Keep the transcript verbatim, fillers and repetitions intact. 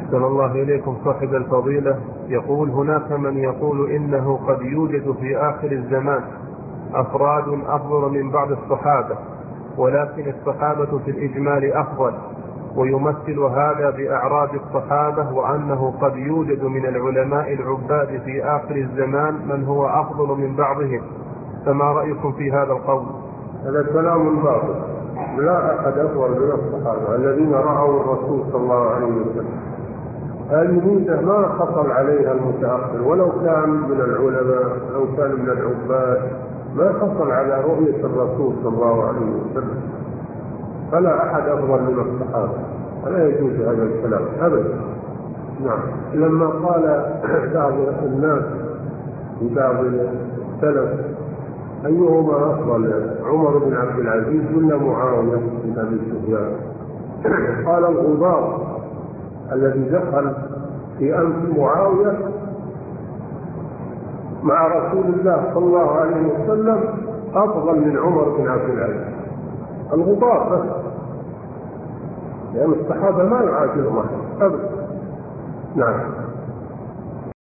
أحسن الله إليكم صاحب الفضيلة. يقول: هناك من يقول إنه قد يوجد في آخر الزمان أفراد أفضل من بعض الصحابة، ولكن الصحابة في الإجمال أفضل، ويمثل هذا بأعراض الصحابة، وأنه قد يوجد من العلماء العباد في آخر الزمان من هو أفضل من بعضهم، فما رأيكم في هذا القول؟ هذا كلام باطل. لا أحد أفضل من الصحابة الذين رأوا الرسول صلى الله عليه وسلم. هذه ميزة ما حصل عليها المتأخر، ولو كان من العلماء أو كان من العباد ما حصل على رؤية الرسول صلى الله عليه وسلم. فلا أحد أفضل من الصحابة، ولا يجوز هذا الكلام أبدا. نعم. لما قال بعض الناس في بعض السلف: أيهما أفضل، عمر بن عبد العزيز ولا معاوية بن أبي سفيان؟ قال: الغبار الذي دخل في أنف معاوية مع رسول الله صلى الله عليه وسلم أفضل من عمر بن عبد العزيز. الغبار بس، لأن الصحابة ما يعادلهم أحد أبدا. نعم.